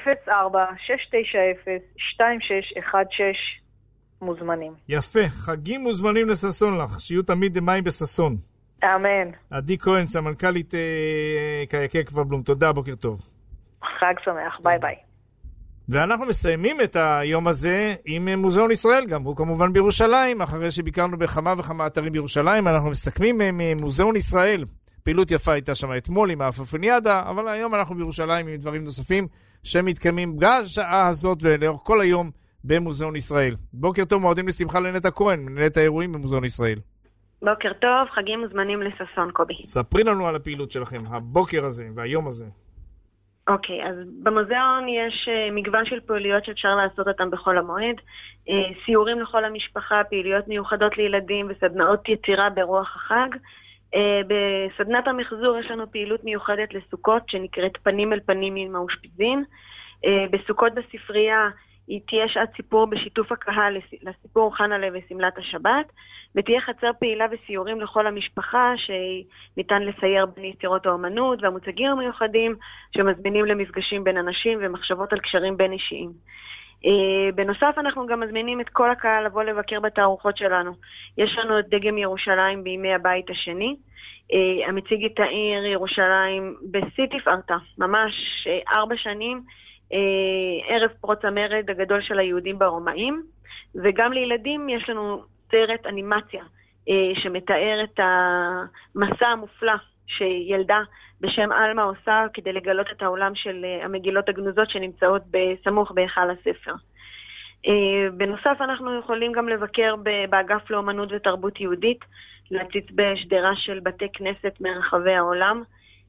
מוזמנים. יפה. חגים מוזמנים לססון לך. שיהיו תמיד מים בססון. אמן. עדי כהן, סמנכ"לית קעקע כפר בלום. תודה, בוקר טוב. חג שמח. ביי ביי. ואנחנו מסיימים את היום הזה עם מוזיאון ישראל גם. הוא כמובן בירושלים. אחרי שביקרנו בכמה וכמה אתרים בירושלים, אנחנו מסכמים ממוזיאון ישראל. פעילות יפה הייתה שם אתמול עם האפופניאדה, אבל היום אנחנו בירושלים עם דברים נוספים שמתקיימים בשעה הזאת ולאורך כל היום במוזיאון ישראל. בוקר טוב, מועדים לשמחה לנטע כהן, מנהלת האירועים במוזיאון ישראל. בוקר טוב, חגים מוזמנים לססון קובי. ספרי לנו על הפעילות שלכם, הבוקר הזה והיום הזה. אוקיי, אז במוזיאון יש מגוון של פעילויות שאפשר לעשות אותם בכל המועד. סיורים לכל המשפחה, פעילויות מיוחדות לילדים וסדנאות יצירה ברוח החג. בסדנת המחזור יש לנו פעילות מיוחדת לסוכות שנקראת פנים אל פנים עם האושפיזין. בסוכות בספרייה היא תהיה שעת סיפור בשיתוף הקהל לסיפור חנלה וסמלת השבת, ותהיה חצר פעילה וסיורים לכל המשפחה שניתן לסייר בין יצירות האומנות והמוצגים המיוחדים שמזמינים למפגשים בין אנשים ומחשבות על קשרים בין אישיים. בנוסף אנחנו גם מזמינים את כל הקהל לבוא לבקר בתערוכות שלנו. יש לנו את דגם ירושלים בימי הבית השני, המציג את העיר ירושלים בשיא תפארתה, ממש 4 שנים, ערב פרוץ המרד הגדול של היהודים ברומאים, וגם לילדים יש לנו סרט אנימציה שמתאר את המסע המופלא שילדה בשם אלמה עושה כדי לגלות את העולם של המגילות הגנוזות שנמצאות בסמוך בהיכל הספר. בנוסף אנחנו יכולים גם לבקר באגף לאומנות ותרבות יהודית, להציץ בשדרה של בתי כנסת מרחבי העולם,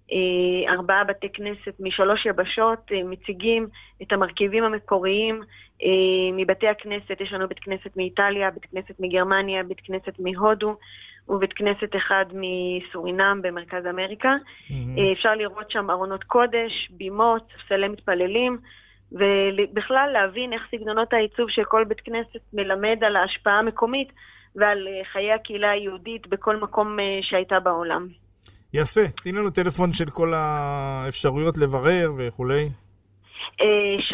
4 בתי כנסת מ3 יבשות, מציגים את המרכיבים המקוריים מבתי הכנסת. יש לנו בית כנסת מאיטליה, בית כנסת מגרמניה, בית כנסת מהודו, ובית כנסת אחד מסורינם במרכז אמריקה. אפשר לראות שם ארונות קודש, בימות, ספסלי מתפללים, ובכלל להבין איך סגנונות העיצוב של כל בית כנסת מלמד על ההשפעה המקומית ועל חיי הקהילה היהודית בכל מקום שהייתה בעולם. יפה, תני לנו טלפון של כל האפשרויות לברר וכולי. 670-8811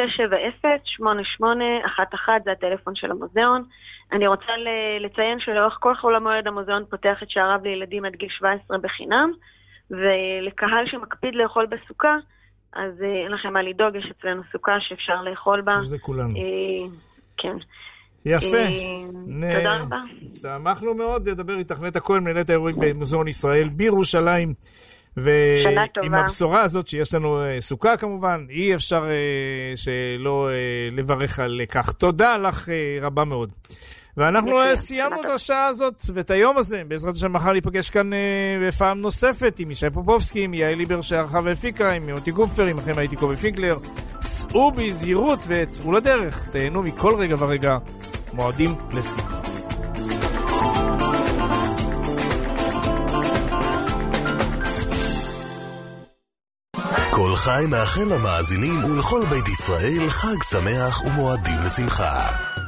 זה הטלפון של המוזיאון. אני רוצה לציין שלאורך כל חול המועד המוזיאון פותח את שעריו לילדים עד גיל 17 בחינם, ולקהל שמקפיד לאכול בסוכה, אז אין לכם מה לדאוג, יש אצלנו סוכה שאפשר לאכול בה. שזה כולנו. כן. יפה. תודה רבה. שמחנו מאוד לדבר איתך, נטע כהן, מנהלת האירועים במוזיאון ישראל בירושלים. ועם הבשורה הזאת שיש לנו סוכה כמובן, אי אפשר שלא לברך על כך. תודה לך רבה מאוד. ואנחנו סיימנו את השעה הזאת ואת היום הזה. בעזרת השם מחר להיפגש כאן בפעם נוספת עם ישי פופובסקי, עם יעל ליבר שערכה והפיקה, עם מוטי גופר, עם לכם הייתי קובי פינקלר. סעו בזהירות וצאו לדרך. תהנו מכל רגע ורגע. מועדים לשמחה. כל חי מאחל למאזינים ולכל בית ישראל חג שמח ומועדים לשמחה.